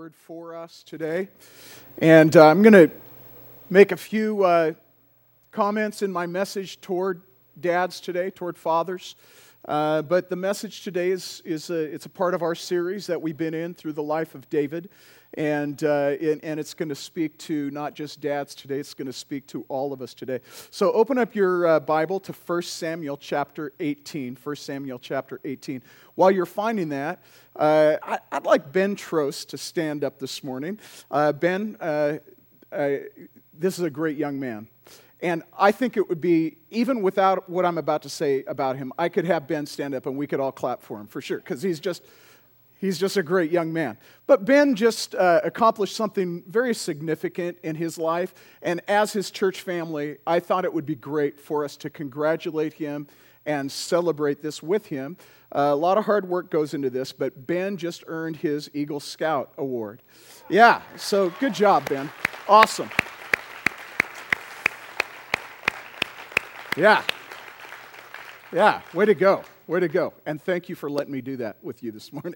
word for us today. And I'm going to make a few comments in my message toward dads today, toward fathers. But the message today it's a part of our series that we've been in through the life of David. And it's going to speak to not just dads today, it's going to speak to all of us today. So open up your Bible to 1 Samuel chapter 18. 1 Samuel chapter 18. While you're finding that, I'd like Ben Trost to stand up this morning. Ben, this is a great young man. And I think it would be, even without what I'm about to say about him, I could have Ben stand up and we could all clap for him, for sure, because he's just a great young man. But Ben just accomplished something very significant in his life, and as his church family, I thought it would be great for us to congratulate him and celebrate this with him. A lot of hard work goes into this, but Ben just earned his Eagle Scout Award. Yeah, so good job, Ben. Awesome. Yeah, way to go. Way to go. And thank you for letting me do that with you this morning.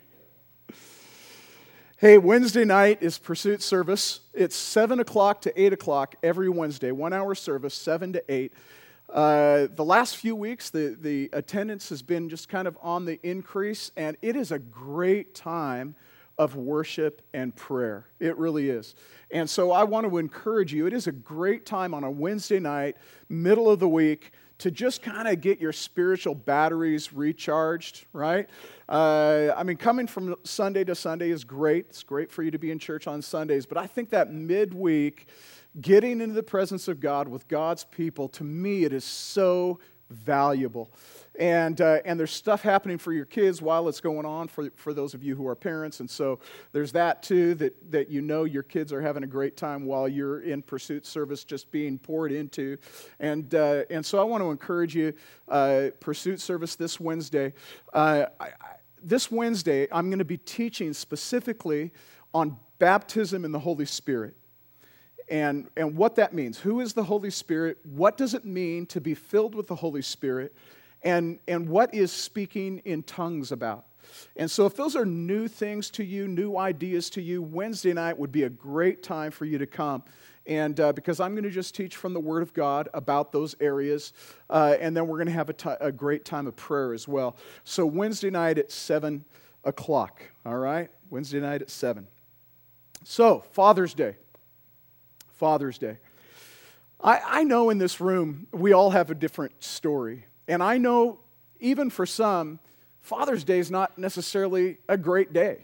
Hey, Wednesday night is Pursuit service. It's 7 o'clock to 8 o'clock every Wednesday, 1 hour service, 7 to 8. The last few weeks, the attendance has been just kind of on the increase, and it is a great time of worship and prayer. It really is. And so I want to encourage you, it is a great time on a Wednesday night, middle of the week, to just kind of get your spiritual batteries recharged, right? Coming from Sunday to Sunday is great. It's great for you to be in church on Sundays. But I think that midweek, getting into the presence of God with God's people, to me, it is so valuable. And there's stuff happening for your kids while it's going on for those of you who are parents. And so there's that too, that you know your kids are having a great time while you're in Pursuit service just being poured into. And so I want to encourage you, Pursuit service this Wednesday. This Wednesday, I'm going to be teaching specifically on baptism in the Holy Spirit. And what that means. Who is the Holy Spirit? What does it mean to be filled with the Holy Spirit? And what is speaking in tongues about? And so if those are new things to you, new ideas to you, Wednesday night would be a great time for you to come. And because I'm going to just teach from the Word of God about those areas. And then we're going to have a great time of prayer as well. So Wednesday night at 7 o'clock, all right? Wednesday night at 7. So, Father's Day. Father's Day. I know in this room we all have a different story. And I know even for some, Father's Day is not necessarily a great day.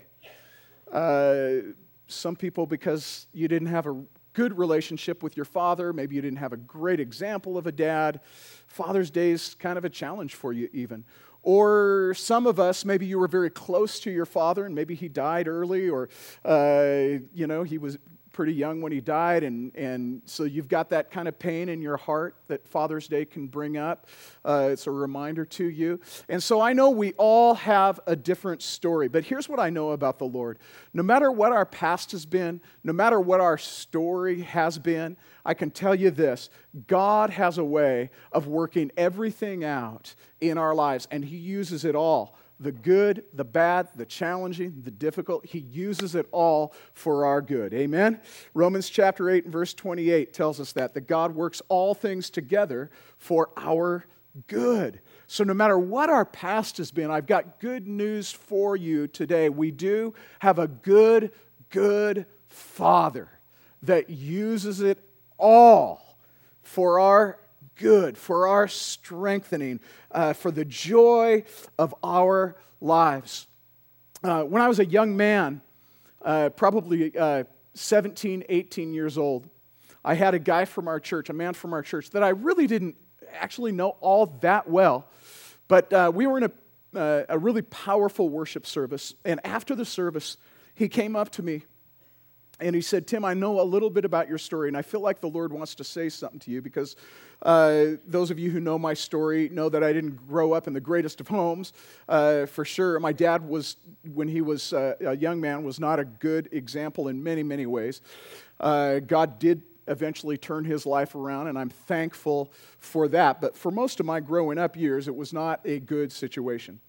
Some people, because you didn't have a good relationship with your father, maybe you didn't have a great example of a dad, Father's Day is kind of a challenge for you even. Or some of us, maybe you were very close to your father and maybe he died early, or he was pretty young when he died, and so you've got that kind of pain in your heart that Father's Day can bring up. It's a reminder to you. And so I know we all have a different story, but here's what I know about the Lord. No matter what our past has been, no matter what our story has been, I can tell you this: God has a way of working everything out in our lives, and He uses it all. The good, the bad, the challenging, the difficult, He uses it all for our good. Amen? Romans chapter 8 and verse 28 tells us that God works all things together for our good. So no matter what our past has been, I've got good news for you today. We do have a good Father that uses it all for our good, for our strengthening, for the joy of our lives. When I was a young man, probably 17, 18 years old, I had a man from our church that I really didn't actually know all that well, but we were in a really powerful worship service, and after the service, he came up to me and he said, "Tim, I know a little bit about your story, and I feel like the Lord wants to say something to you, because those of you who know my story know that I didn't grow up in the greatest of homes, for sure. My dad was, when he was a young man, was not a good example in many, many ways. God did eventually turn his life around, and I'm thankful for that. But for most of my growing up years, it was not a good situation.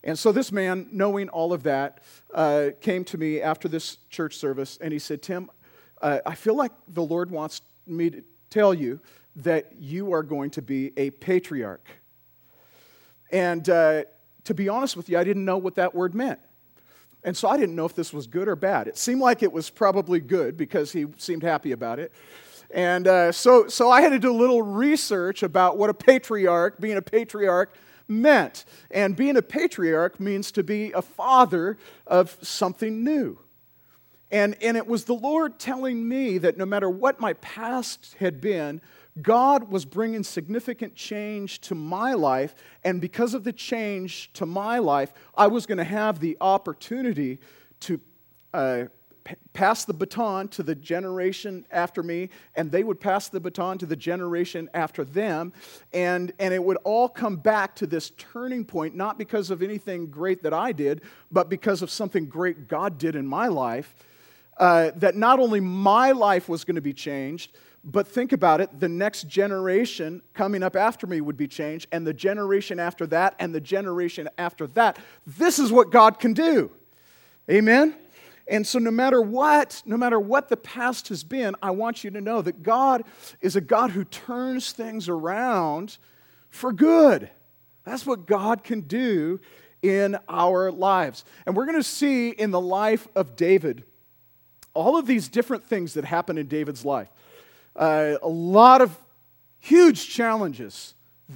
And so this man, knowing all of that, came to me after this church service, and he said, Tim, I feel like the Lord wants me to tell you that you are going to be a patriarch. And to be honest with you, I didn't know what that word meant. And so I didn't know if this was good or bad. It seemed like it was probably good because he seemed happy about it. And so I had to do a little research about what being a patriarch meant. And being a patriarch means to be a father of something new. And it was the Lord telling me that no matter what my past had been, God was bringing significant change to my life, and because of the change to my life, I was going to have the opportunity to pass the baton to the generation after me, and they would pass the baton to the generation after them, and it would all come back to this turning point, not because of anything great that I did, but because of something great God did in my life, that not only my life was going to be changed, but think about it, the next generation coming up after me would be changed, and the generation after that, and the generation after that. This is what God can do. Amen? And so no matter what the past has been, I want you to know that God is a God who turns things around for good. That's what God can do in our lives. And we're going to see in the life of David all of these different things that happen in David's life. A lot of huge challenges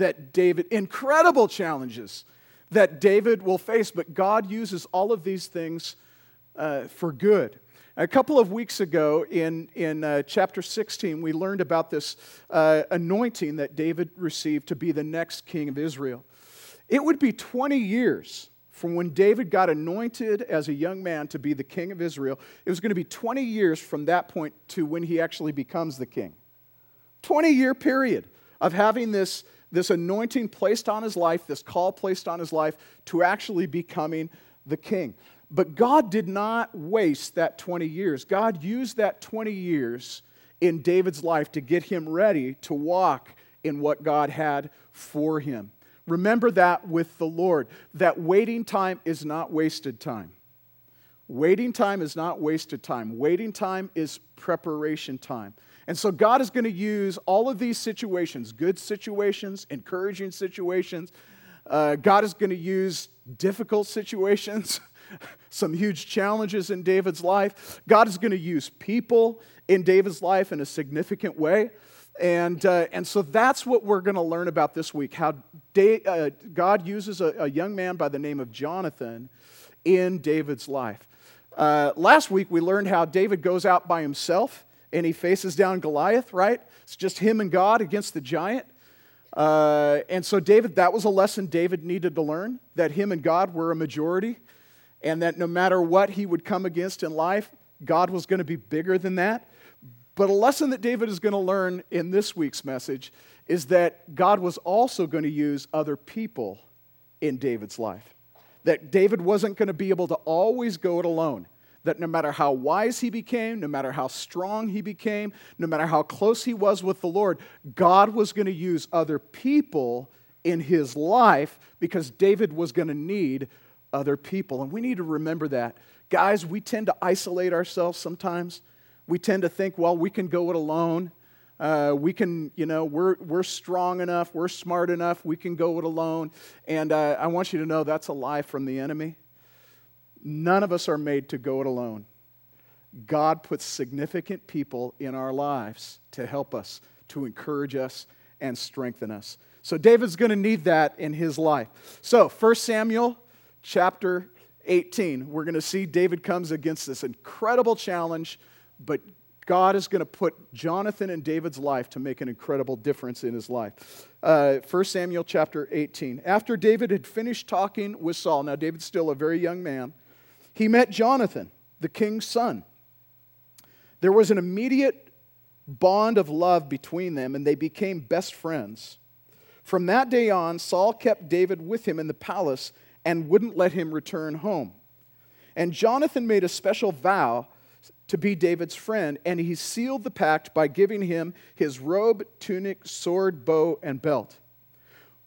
incredible challenges that David will face, but God uses all of these things for good. A couple of weeks ago in chapter 16, we learned about this anointing that David received to be the next king of Israel. It would be 20 years from when David got anointed as a young man to be the king of Israel. It was going to be 20 years from that point to when he actually becomes the king. 20-year period of having this anointing placed on his life, this call placed on his life to actually becoming the king. But God did not waste that 20 years. God used that 20 years in David's life to get him ready to walk in what God had for him. Remember that with the Lord, that waiting time is not wasted time. Waiting time is not wasted time. Waiting time is preparation time. And so God is going to use all of these situations, good situations, encouraging situations. God is going to use difficult situations, some huge challenges in David's life. God is going to use people in David's life in a significant way. And so that's what we're going to learn about this week, how God uses a young man by the name of Jonathan in David's life. Last week we learned how David goes out by himself and he faces down Goliath, right? It's just him and God against the giant. And so that was a lesson David needed to learn, that him and God were a majority, and that no matter what he would come against in life, God was going to be bigger than that. But a lesson that David is going to learn in this week's message is that God was also going to use other people in David's life. That David wasn't going to be able to always go it alone. That no matter how wise he became, no matter how strong he became, no matter how close he was with the Lord, God was going to use other people in his life because David was going to need other people. And we need to remember that. Guys, we tend to isolate ourselves sometimes. We tend to think, well, we can go it alone. We can, we're strong enough, we're smart enough, we can go it alone. And I want you to know that's a lie from the enemy. None of us are made to go it alone. God puts significant people in our lives to help us, to encourage us, and strengthen us. So David's going to need that in his life. So 1 Samuel chapter 18, we're going to see David comes against this incredible challenge, but God is going to put Jonathan in David's life to make an incredible difference in his life. 1 Samuel chapter 18. After David had finished talking with Saul, now David's still a very young man, he met Jonathan, the king's son. There was an immediate bond of love between them, and they became best friends. From that day on, Saul kept David with him in the palace and wouldn't let him return home. And Jonathan made a special vow to be David's friend, and he sealed the pact by giving him his robe, tunic, sword, bow, and belt.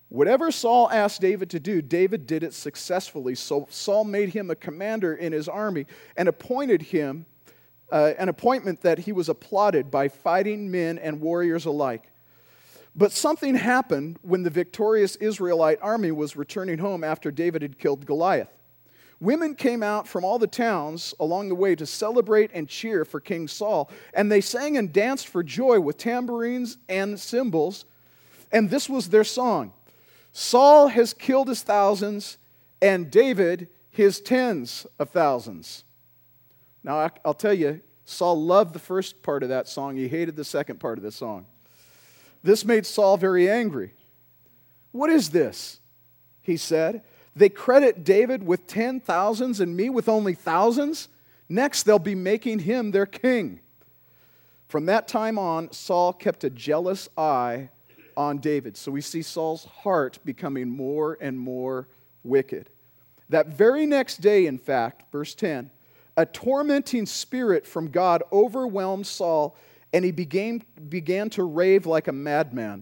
Whatever Saul asked David to do, David did it successfully. So Saul made him a commander in his army and appointed him an appointment that he was applauded by fighting men and warriors alike. But something happened when the victorious Israelite army was returning home after David had killed Goliath. Women came out from all the towns along the way to celebrate and cheer for King Saul, and they sang and danced for joy with tambourines and cymbals, and this was their song: Saul has killed his thousands, and David his tens of thousands. Now, I'll tell you, Saul loved the first part of that song. He hated the second part of the song. This made Saul very angry. "What is this?" he said. "They credit David with 10,000s and me with only thousands? Next, they'll be making him their king." From that time on, Saul kept a jealous eye on David. So we see Saul's heart becoming more and more wicked. That very next day, in fact, verse 10, a tormenting spirit from God overwhelmed Saul, and he began to rave like a madman.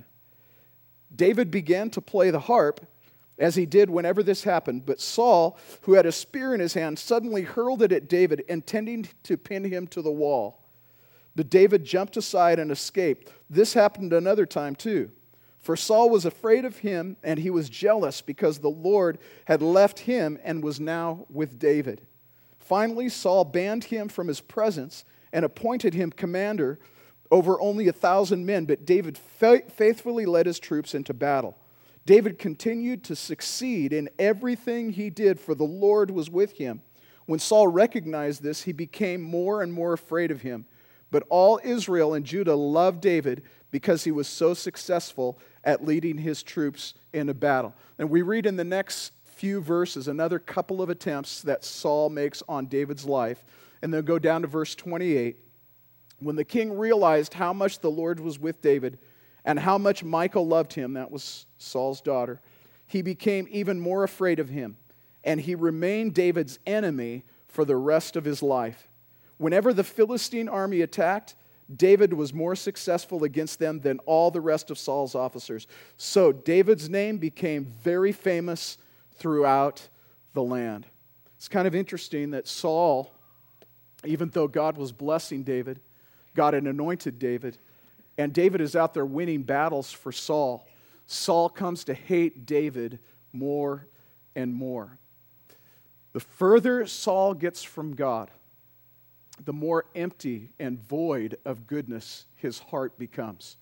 David began to play the harp, as he did whenever this happened, but Saul, who had a spear in his hand, suddenly hurled it at David, intending to pin him to the wall. But David jumped aside and escaped. This happened another time too. For Saul was afraid of him, and he was jealous because the Lord had left him and was now with David. Finally, Saul banned him from his presence and appointed him commander over only 1,000 men, but David faithfully led his troops into battle. David continued to succeed in everything he did, for the Lord was with him. When Saul recognized this, he became more and more afraid of him. But all Israel and Judah loved David because he was so successful at leading his troops into battle. And we read in the next few verses another couple of attempts that Saul makes on David's life. And then go down to verse 28. When the king realized how much the Lord was with David and how much Michal loved him, that was Saul's daughter, he became even more afraid of him. And he remained David's enemy for the rest of his life. Whenever the Philistine army attacked, David was more successful against them than all the rest of Saul's officers. So David's name became very famous throughout the land. It's kind of interesting that Saul, even though God was blessing David, God had anointed David, and David is out there winning battles for Saul, Saul comes to hate David more and more. The further Saul gets from God, the more empty and void of goodness his heart becomes.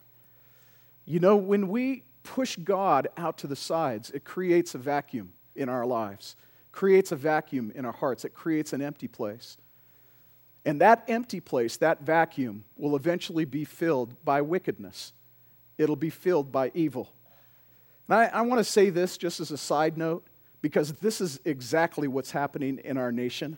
You know, when we push God out to the sides, it creates a vacuum in our lives, creates a vacuum in our hearts. It creates an empty place. And that empty place, that vacuum, will eventually be filled by wickedness. It'll be filled by evil. And I want to say this just as a side note, because this is exactly what's happening in our nation.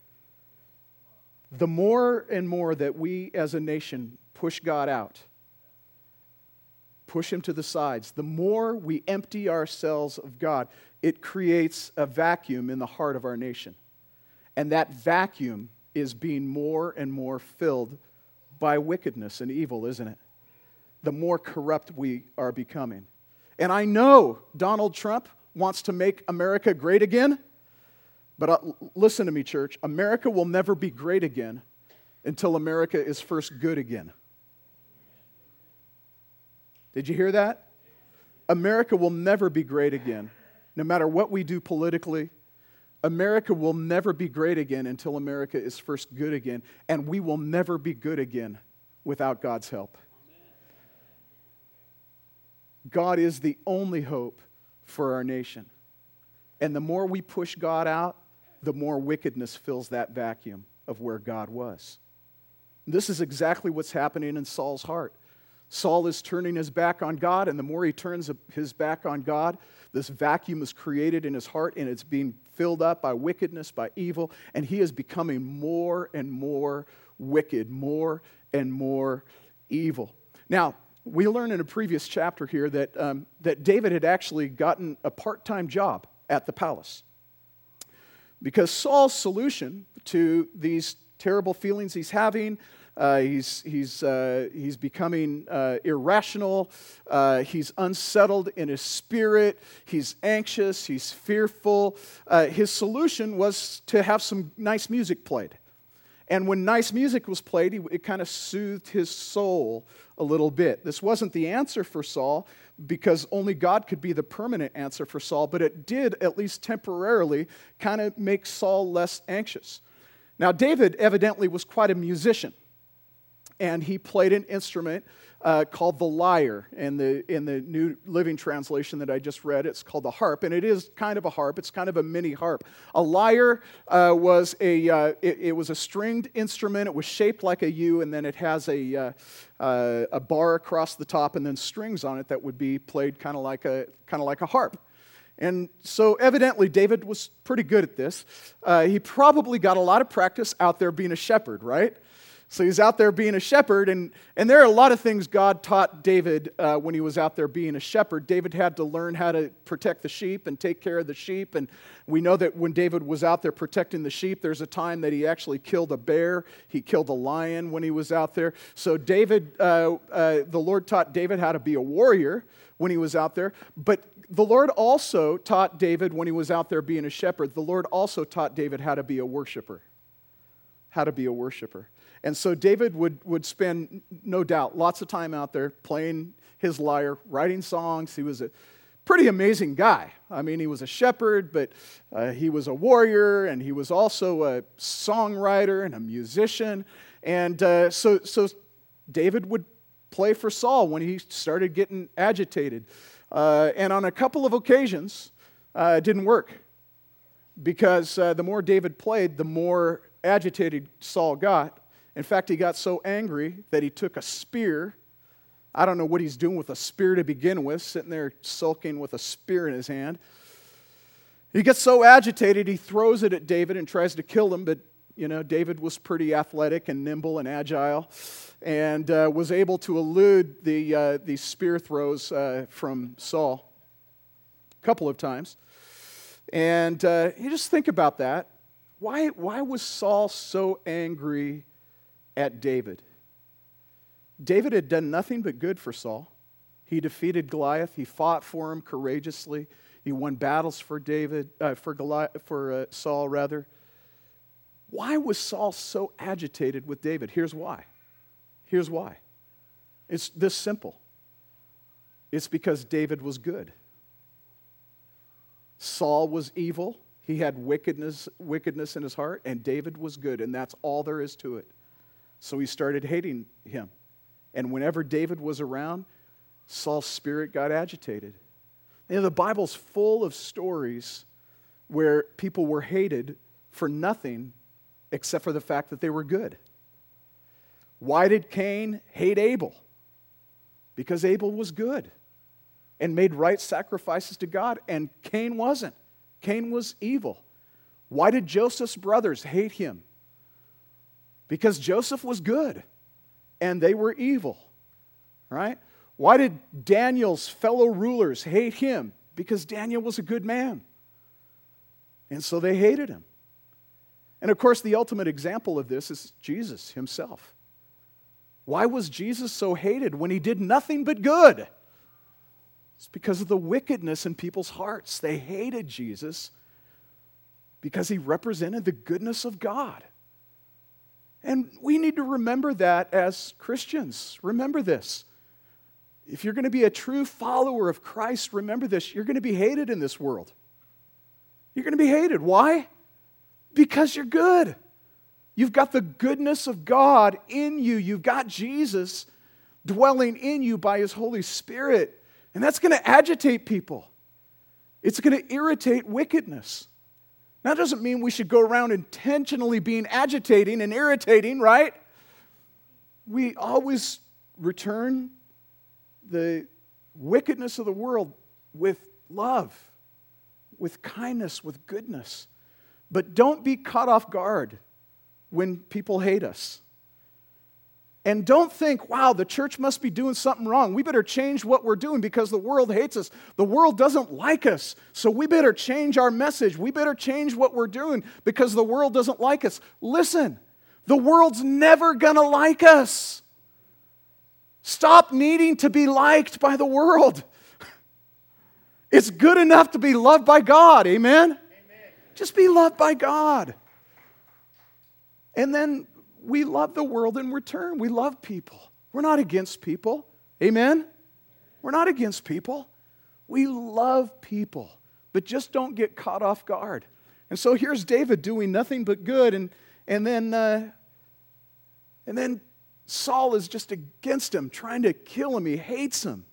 The more and more that we as a nation push God out, push him to the sides, the more we empty ourselves of God, it creates a vacuum in the heart of our nation. And that vacuum is being more and more filled by wickedness and evil, isn't it? The more corrupt we are becoming. And I know Donald Trump wants to make America great again. But listen to me, church. America will never be great again until America is first good again. Did you hear that? America will never be great again. No matter what we do politically, America will never be great again until America is first good again. And we will never be good again without God's help. God is the only hope for our nation. And the more we push God out, the more wickedness fills that vacuum of where God was. This is exactly what's happening in Saul's heart. Saul is turning his back on God, and the more he turns his back on God, this vacuum is created in his heart, and it's being filled up by wickedness, by evil, and he is becoming more and more wicked, more and more evil. Now, we learned in a previous chapter here that David had actually gotten a part-time job at the palace. Because Saul's solution to these terrible feelings he's having, He's becoming irrational. He's unsettled in his spirit. He's anxious. He's fearful. His solution was to have some nice music played. And when nice music was played, it kind of soothed his soul a little bit. This wasn't the answer for Saul, because only God could be the permanent answer for Saul, but it did, at least temporarily, kind of make Saul less anxious. Now, David evidently was quite a musician, and he played an instrument called the lyre. In the New Living Translation that I just read, it's called the harp, and it is kind of a harp. It's kind of a mini harp. A lyre was a stringed instrument. It was shaped like a U, and then it has a bar across the top, and then strings on it that would be played kind of like a harp. And so evidently David was pretty good at this. He probably got a lot of practice out there being a shepherd, right? So he's out there being a shepherd, and there are a lot of things God taught David when he was out there being a shepherd. David had to learn how to protect the sheep and take care of the sheep, and we know that when David was out there protecting the sheep, there's a time that he actually killed a bear. He killed a lion when he was out there. So the Lord taught David how to be a warrior when he was out there, but the Lord also taught David when he was out there being a shepherd, the Lord also taught David how to be a worshiper. How to be a worshiper. And so David would spend, no doubt, lots of time out there playing his lyre, writing songs. He was a pretty amazing guy. I mean, he was a shepherd, but he was a warrior, and he was also a songwriter and a musician. And so David would play for Saul when he started getting agitated. And on a couple of occasions, it didn't work. Because the more David played, the more agitated Saul got. In fact, he got so angry that he took a spear. I don't know what he's doing with a spear to begin with, sitting there sulking with a spear in his hand. He gets so agitated, he throws it at David and tries to kill him, but David was pretty athletic and nimble and agile, and was able to elude the spear throws from Saul a couple of times. And you just think about that. Why was Saul so angry at David? David had done nothing but good for Saul. He defeated Goliath. He fought for him courageously. He won battles for Saul rather. Why was Saul so agitated with David? Here's why. Here's why. It's this simple. It's because David was good. Saul was evil. He had wickedness in his heart, and David was good, and that's all there is to it. So he started hating him. And whenever David was around, Saul's spirit got agitated. The Bible's full of stories where people were hated for nothing except for the fact that they were good. Why did Cain hate Abel? Because Abel was good and made right sacrifices to God, and Cain wasn't. Cain was evil. Why did Joseph's brothers hate him? Because Joseph was good and they were evil, right? Why did Daniel's fellow rulers hate him? Because Daniel was a good man. And so they hated him. And of course, the ultimate example of this is Jesus himself. Why was Jesus so hated when he did nothing but good? It's because of the wickedness in people's hearts. They hated Jesus because he represented the goodness of God. And we need to remember that as Christians. Remember this. If you're going to be a true follower of Christ, remember this. You're going to be hated in this world. You're going to be hated. Why? Because you're good. You've got the goodness of God in you. You've got Jesus dwelling in you by his Holy Spirit. And that's going to agitate people. It's going to irritate wickedness. Now, that doesn't mean we should go around intentionally being agitating and irritating, right? We always return the wickedness of the world with love, with kindness, with goodness. But don't be caught off guard when people hate us. And don't think, wow, the church must be doing something wrong. We better change what we're doing because the world hates us. The world doesn't like us. So we better change our message. We better change what we're doing because the world doesn't like us. Listen, The world's never going to like us. Stop needing to be liked by the world. It's good enough to be loved by God. Amen? Amen. Just be loved by God. And then we love the world in return. We love people. We're not against people. Amen? We're not against people. We love people. But just don't get caught off guard. And so here's David doing nothing but good. And then Saul is just against him, trying to kill him. He hates him.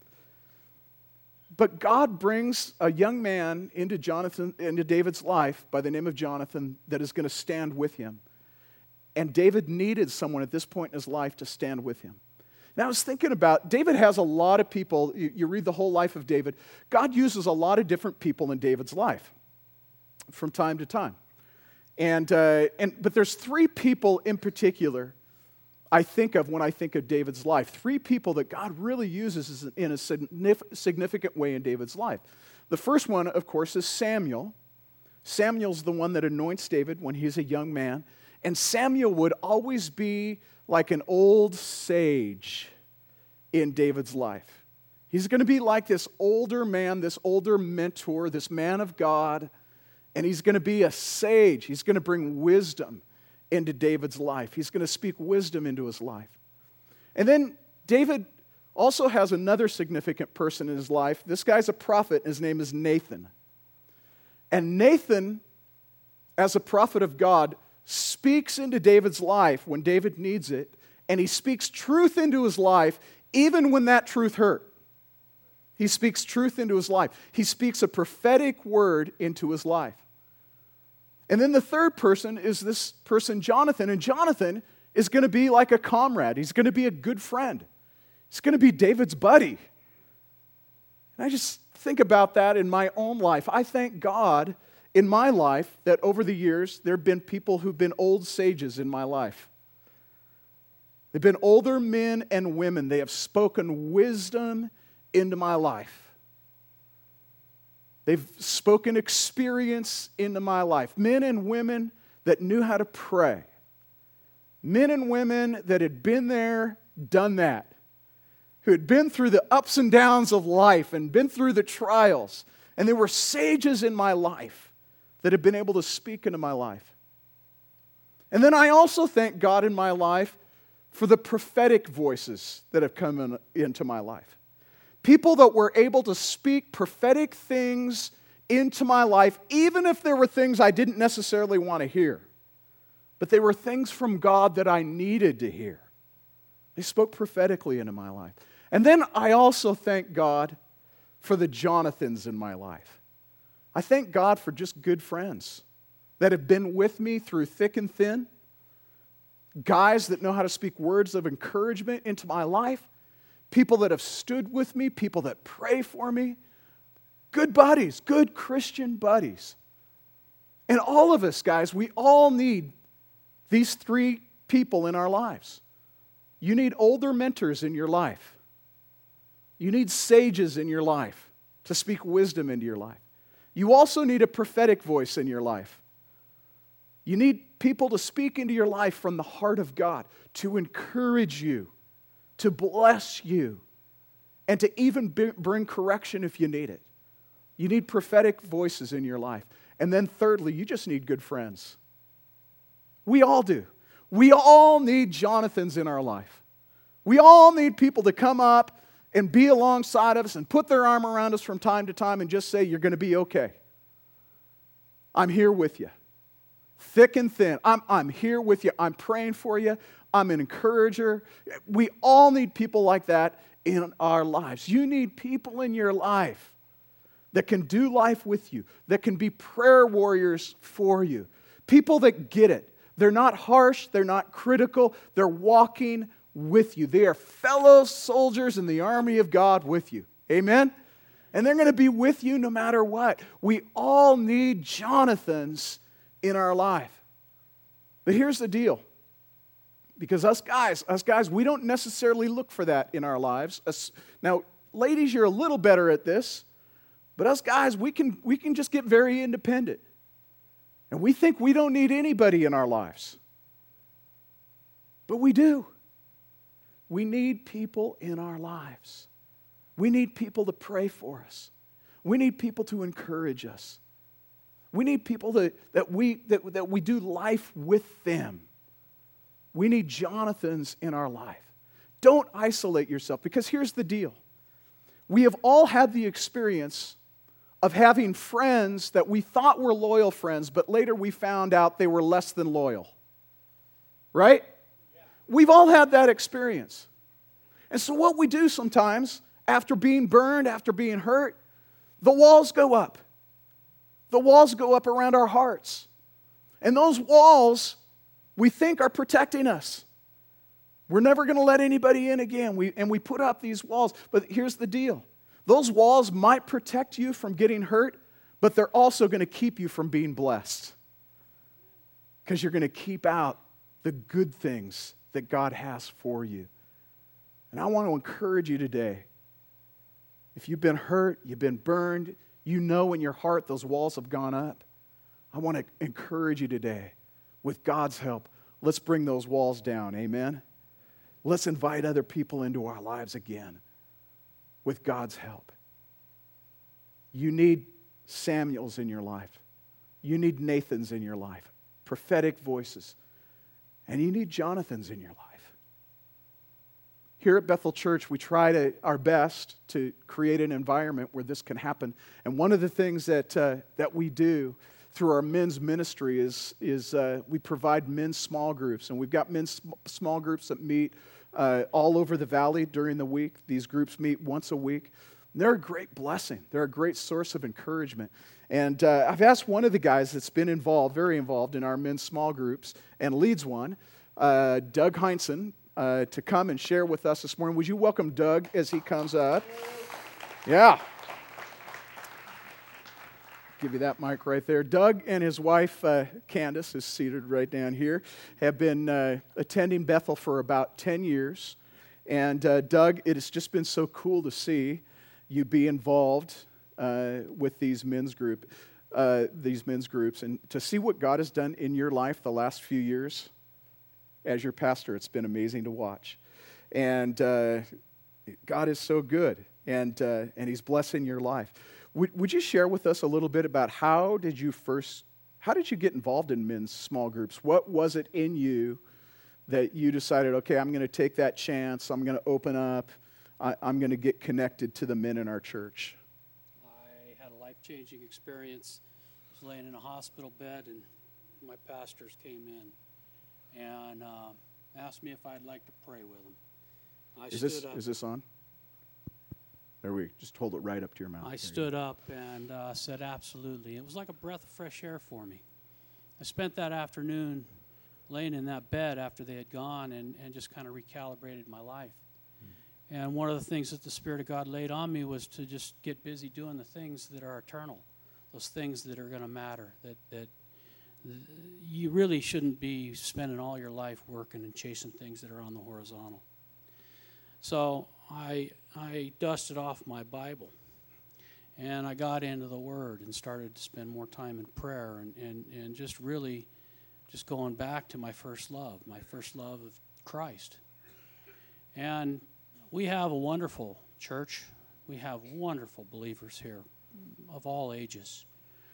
But God brings a young man into David's life by the name of Jonathan that is going to stand with him. And David needed someone at this point in his life to stand with him. And I was thinking about, David has a lot of people. You read the whole life of David. God uses a lot of different people in David's life from time to time. But there's three people in particular I think of when I think of David's life. Three people that God really uses in a significant way in David's life. The first one, of course, is Samuel. Samuel's the one that anoints David when he's a young man. And Samuel would always be like an old sage in David's life. He's going to be like this older man, this older mentor, this man of God, and he's going to be a sage. He's going to bring wisdom into David's life. He's going to speak wisdom into his life. And then David also has another significant person in his life. This guy's a prophet, and his name is Nathan. And Nathan, as a prophet of God, speaks into David's life when David needs it, and he speaks truth into his life even when that truth hurt. He speaks truth into his life. He speaks a prophetic word into his life. And then the third person is this person, Jonathan. And Jonathan is going to be like a comrade. He's going to be a good friend. He's going to be David's buddy. And I just think about that in my own life. I thank God in my life that over the years, there have been people who've been old sages in my life. They've been older men and women. They have spoken wisdom into my life. They've spoken experience into my life. Men and women that knew how to pray. Men and women that had been there, done that. Who had been through the ups and downs of life and been through the trials. And there were sages in my life that have been able to speak into my life. And then I also thank God in my life for the prophetic voices that have come into my life. People that were able to speak prophetic things into my life, even if there were things I didn't necessarily want to hear. But they were things from God that I needed to hear. They spoke prophetically into my life. And then I also thank God for the Jonathans in my life. I thank God for just good friends that have been with me through thick and thin. Guys that know how to speak words of encouragement into my life. People that have stood with me, people that pray for me. Good buddies, good Christian buddies. And all of us, guys, we all need these three people in our lives. You need older mentors in your life. You need sages in your life to speak wisdom into your life. You also need a prophetic voice in your life. You need people to speak into your life from the heart of God, to encourage you, to bless you, and to even bring correction if you need it. You need prophetic voices in your life. And then thirdly, you just need good friends. We all do. We all need Jonathans in our life. We all need people to come up and be alongside of us and put their arm around us from time to time and just say, you're going to be okay. I'm here with you. Thick and thin. I'm here with you. I'm praying for you. I'm an encourager. We all need people like that in our lives. You need people in your life that can do life with you, that can be prayer warriors for you. People that get it. They're not harsh. They're not critical. They're walking with you. They are fellow soldiers in the army of God with you. Amen? And they're going to be with you no matter what. We all need Jonathans in our life. But here's the deal. Because us guys, we don't necessarily look for that in our lives. Now, ladies, you're a little better at this. But us guys, we can just get very independent. And we think we don't need anybody in our lives. But we do. We need people in our lives. We need people to pray for us. We need people to encourage us. We need people that we do life with them. We need Jonathans in our life. Don't isolate yourself, because here's the deal. We have all had the experience of having friends that we thought were loyal friends, but later we found out they were less than loyal. Right? We've all had that experience. And so what we do sometimes, after being burned, after being hurt, the walls go up. The walls go up around our hearts. And those walls, we think, are protecting us. We're never going to let anybody in again. We put up these walls. But here's the deal. Those walls might protect you from getting hurt, but they're also going to keep you from being blessed. Because you're going to keep out the good things that God has for you. And I want to encourage you today. If you've been hurt, you've been burned, you know in your heart those walls have gone up. I want to encourage you today, with God's help, let's bring those walls down. Amen? Let's invite other people into our lives again, with God's help. You need Samuels in your life. You need Nathans in your life, prophetic voices. And you need Jonathans in your life. Here at Bethel Church, we try our best to create an environment where this can happen. And one of the things that we do through our men's ministry is we provide men's small groups. And we've got men's small groups that meet all over the valley during the week. These groups meet once a week. And they're a great blessing. They're a great source of encouragement. And I've asked one of the guys that's been very involved in our men's small groups and leads one, Doug Heinsohn, to come and share with us this morning. Would you welcome Doug as he comes up? Yeah. Give you that mic right there. Doug and his wife, Candace, is seated right down here, have been attending Bethel for about 10 years. And Doug, it has just been so cool to see you be involved with these men's groups, and to see what God has done in your life the last few years. As your pastor, it's been amazing to watch. And God is so good, and He's blessing your life. Would you share with us a little bit about how did you get involved in men's small groups? What was it in you that you decided, okay, I'm going to take that chance, I'm going to open up, I'm going to get connected to the men in our church? I had a life-changing experience. I was laying in a hospital bed, and my pastors came in and asked me if I'd like to pray with them. Is this on? There we just hold it right up to your mouth. I stood up and said absolutely. It was like a breath of fresh air for me. I spent that afternoon laying in that bed after they had gone and just kind of recalibrated my life. And one of the things that the Spirit of God laid on me was to just get busy doing the things that are eternal, those things that are going to matter, that you really shouldn't be spending all your life working and chasing things that are on the horizontal. So I dusted off my Bible, and I got into the Word and started to spend more time in prayer and just really just going back to my first love of Christ. And we have a wonderful church. We have wonderful believers here of all ages.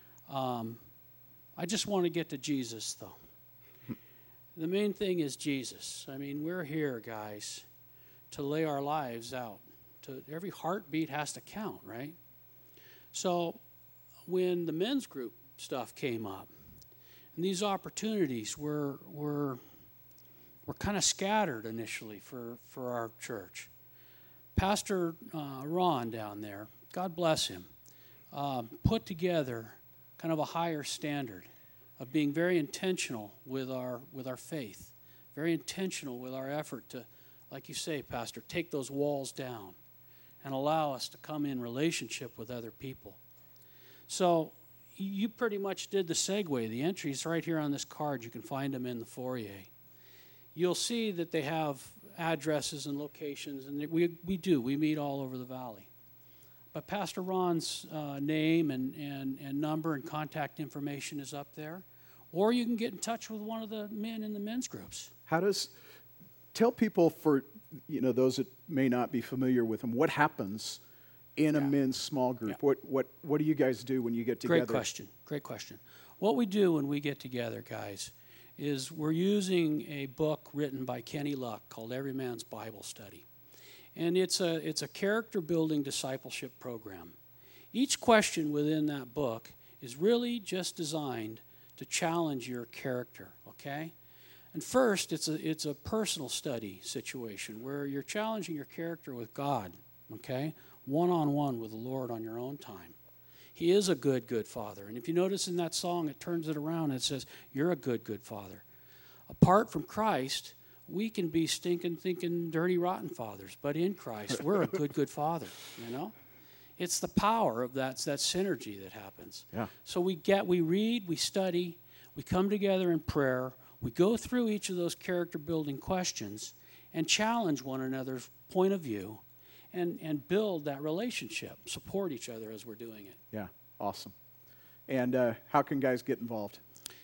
I just want to get to Jesus, though. The main thing is Jesus. I mean, we're here, guys, to lay our lives out. Every heartbeat has to count, right? So when the men's group stuff came up, and these opportunities were kind of scattered initially for our church. Pastor Ron down there, God bless him, put together kind of a higher standard of being very intentional with our faith, very intentional with our effort to, like you say, Pastor, take those walls down and allow us to come in relationship with other people. So you pretty much did the segue. The entry's right here on this card. You can find them in the foyer. You'll see that they have addresses and locations, and we meet all over the valley. But Pastor Ron's name and number and contact information is up there. Or you can get in touch with one of the men in the men's groups. How does tell people, for those that may not be familiar with them, what happens in a men's small group? Yeah. What do you guys do when you get together? Great question. What we do when we get together, guys, is we're using a book written by Kenny Luck called Every Man's Bible Study. And it's a character-building discipleship program. Each question within that book is really just designed to challenge your character, okay? And first, it's a personal study situation where you're challenging your character with God, okay? One-on-one with the Lord on your own time. He is a good Father. And if you notice in that song, it turns it around and it says, you're a good Father. Apart from Christ, we can be stinking, thinking, dirty, rotten fathers. But in Christ, we're a good Father, It's the power of that synergy that happens. Yeah. So we read, we study, we come together in prayer, we go through each of those character-building questions and challenge one another's point of view and build that relationship, support each other as we're doing it. Yeah, awesome. And how can guys get involved?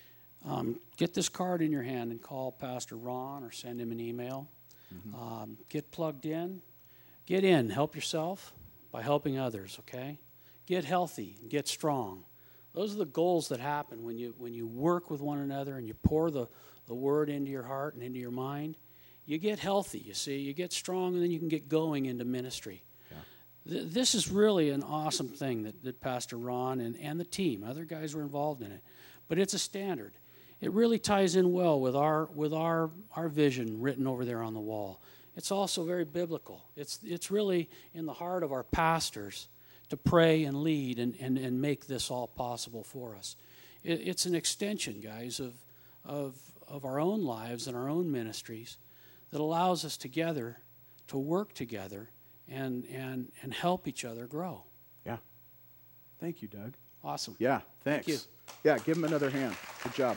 Get this card in your hand and call Pastor Ron or send him an email. Mm-hmm. Get plugged in. Get in. Help yourself by helping others, okay? Get healthy and get strong. Those are the goals that happen when you work with one another and you pour the word into your heart and into your mind. You get healthy, you see. You get strong, and then you can get going into ministry. Yeah. This is really an awesome thing that Pastor Ron and the team, other guys were involved in it. But it's a standard. It really ties in well with our vision written over there on the wall. It's also very biblical. It's really in the heart of our pastors to pray and lead and make this all possible for us. It's an extension, guys, of our own lives and our own ministries that allows us together to work together and help each other grow. Yeah. Thank you, Doug. Awesome. Yeah, thanks. Thank you. Yeah, give him another hand. Good job.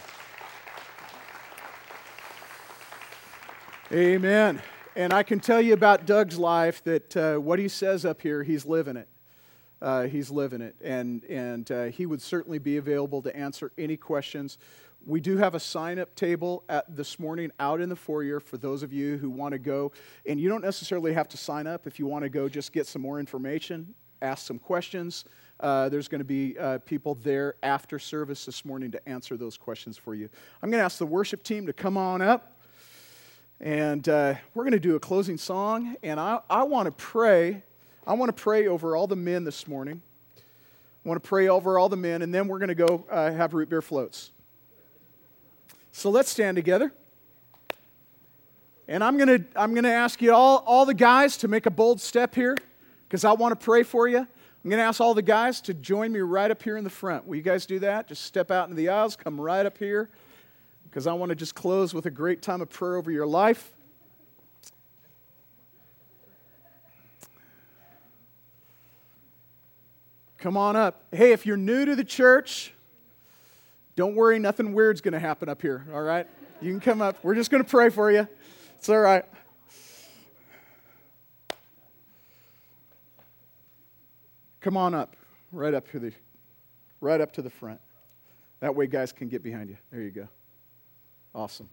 Amen. And I can tell you about Doug's life that what he says up here, he's living it. He's living it. And he would certainly be available to answer any questions. We do have a sign-up table this morning out in the foyer for those of you who want to go. And you don't necessarily have to sign up. If you want to go, just get some more information, ask some questions. There's going to be people there after service this morning to answer those questions for you. I'm going to ask the worship team to come on up. And we're going to do a closing song. And I want to pray. I want to pray over all the men this morning. I want to pray over all the men. And then we're going to go have root beer floats. So let's stand together. And I'm going to ask you all the guys to make a bold step here because I want to pray for you. I'm going to ask all the guys to join me right up here in the front. Will you guys do that? Just step out into the aisles, come right up here because I want to just close with a great time of prayer over your life. Come on up. Hey, if you're new to the church, don't worry, nothing weird's going to happen up here, all right? You can come up. We're just going to pray for you. It's all right. Come on up, right up to the front. That way guys can get behind you. There you go. Awesome.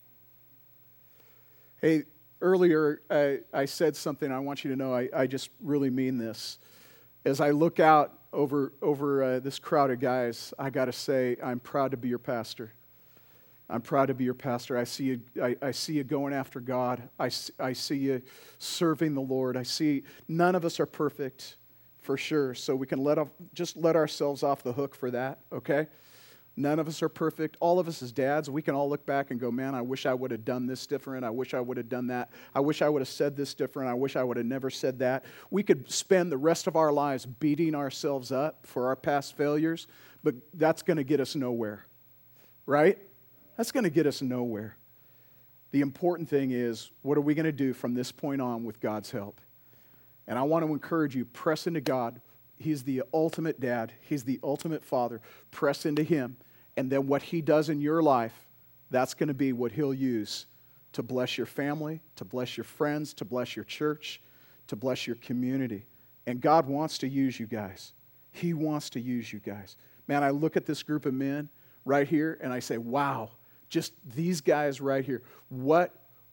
Hey, earlier I said something. I want you to know I just really mean this. As I look out over this crowd of guys, I got to say I'm proud to be your pastor. I'm proud to be your pastor. I see you going after God. I see you serving the Lord. I see none of us are perfect, for sure. So we can just let ourselves off the hook for that, okay? None of us are perfect. All of us as dads, we can all look back and go, man, I wish I would have done this different. I wish I would have done that. I wish I would have said this different. I wish I would have never said that. We could spend the rest of our lives beating ourselves up for our past failures, but that's going to get us nowhere, right? That's going to get us nowhere. The important thing is, what are we going to do from this point on with God's help? And I want to encourage you, press into God. He's the ultimate dad. He's the ultimate father. Press into Him. And then what He does in your life, that's going to be what He'll use to bless your family, to bless your friends, to bless your church, to bless your community. And God wants to use you guys. He wants to use you guys. Man, I look at this group of men right here and I say, wow, just these guys right here. What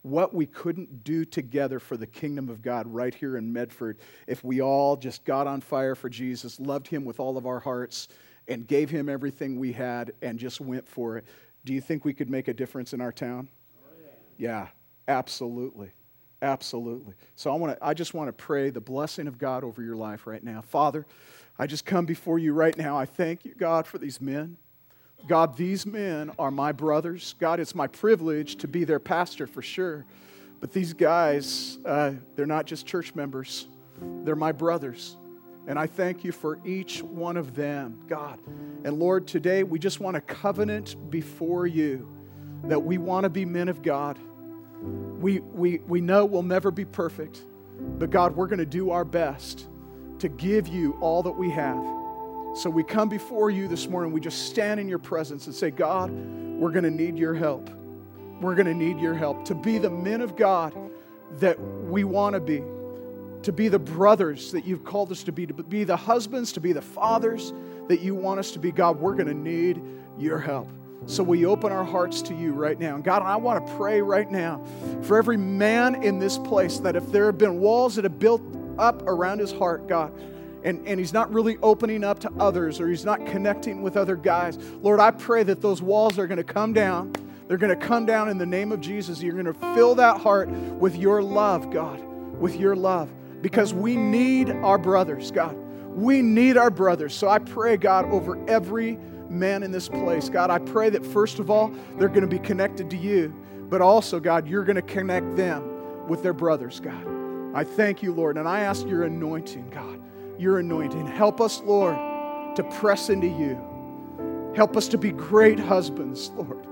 what we couldn't do together for the kingdom of God right here in Medford if we all just got on fire for Jesus, loved him with all of our hearts, and gave him everything we had and just went for it. Do you think we could make a difference in our town? Yeah, absolutely. Absolutely. So I just want to pray the blessing of God over your life right now. Father, I just come before you right now. I thank you, God, for these men. God, these men are my brothers. God, it's my privilege to be their pastor for sure. But these guys, they're not just church members. They're my brothers. And I thank you for each one of them, God. And Lord, today we just want to covenant before you that we want to be men of God. We know we'll never be perfect, but God, we're going to do our best to give you all that we have. So we come before you this morning, we just stand in your presence and say, God, we're going to need your help. We're going to need your help to be the men of God that we want to be the brothers that you've called us to be the husbands, to be the fathers that you want us to be. God, we're going to need your help. So we open our hearts to you right now. And God, I want to pray right now for every man in this place that if there have been walls that have built up around his heart, God, and he's not really opening up to others or he's not connecting with other guys, Lord, I pray that those walls are going to come down. They're going to come down in the name of Jesus. You're going to fill that heart with your love, God, with your love. Because we need our brothers, God. We need our brothers. So I pray, God, over every man in this place. God, I pray that first of all, they're going to be connected to you. But also, God, you're going to connect them with their brothers, God. I thank you, Lord. And I ask your anointing, God. Your anointing. Help us, Lord, to press into you. Help us to be great husbands, Lord.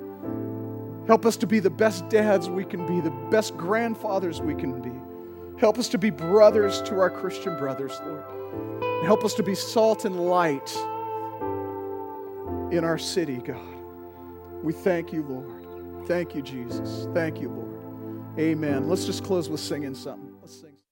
Help us to be the best dads we can be, the best grandfathers we can be. Help us to be brothers to our Christian brothers, Lord. Help us to be salt and light in our city, God. We thank you, Lord. Thank you, Jesus. Thank you, Lord. Amen. Let's just close with singing something. Let's sing.